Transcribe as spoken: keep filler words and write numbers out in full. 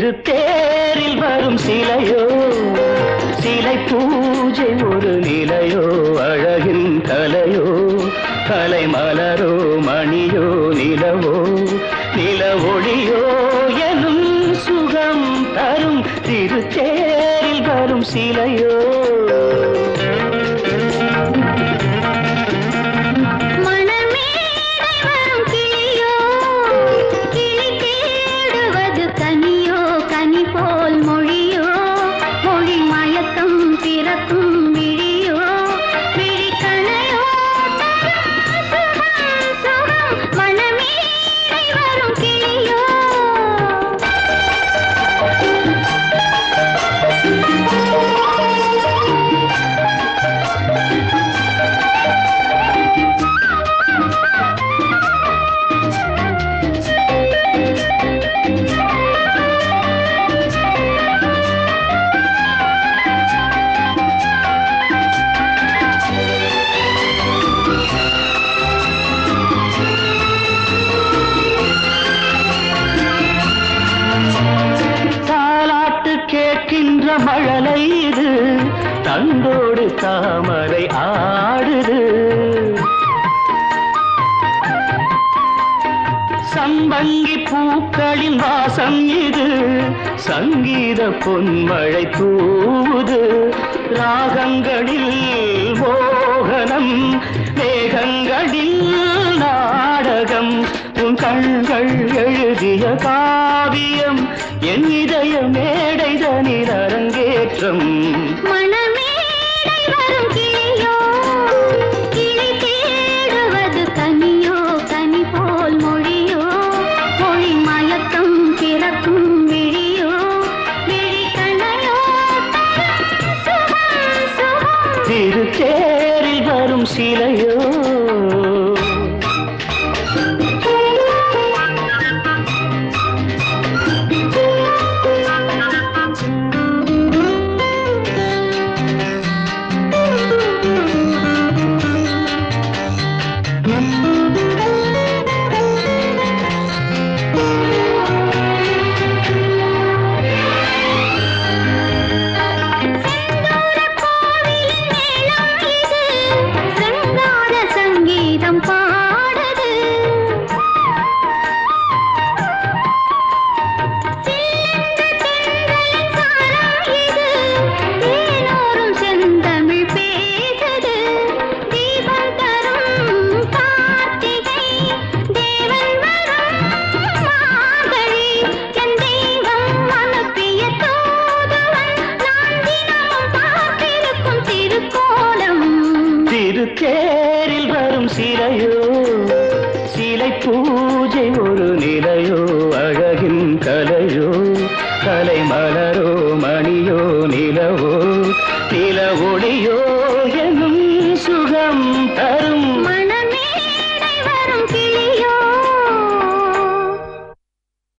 திருத்தேரில் வரும் சிலையோ சிலை பூஜை ஒரு நிலையோ அழகின் கலையோ கலை மலரோ மணியோ நிலவோ நில ஒளியோ எனும் சுகம் தரும் திருத்தேரில் வரும் சிலையோ கேட்கின்ற மழலை இது தந்தோடு தாமரை ஆடுது சம்பங்கி பூக்களின் வாசம் இது சங்கீத பொன்மழை தூவுது ராகங்களில் மோகனம் மேகங்களில் நாடகம் உன் கண்கள் எழுதிய காவியம் என் இதய மேடைதனில் அரங்கேற்றம் மணமேடை வரும் கிளியோ கிளி தேடுவது கனியோ கனி போல் மொழியோ மொழி மயக்கம் பிறக்கும் விழியோ விழி கணையோ திருத்தேரில் வரும் சிலையோ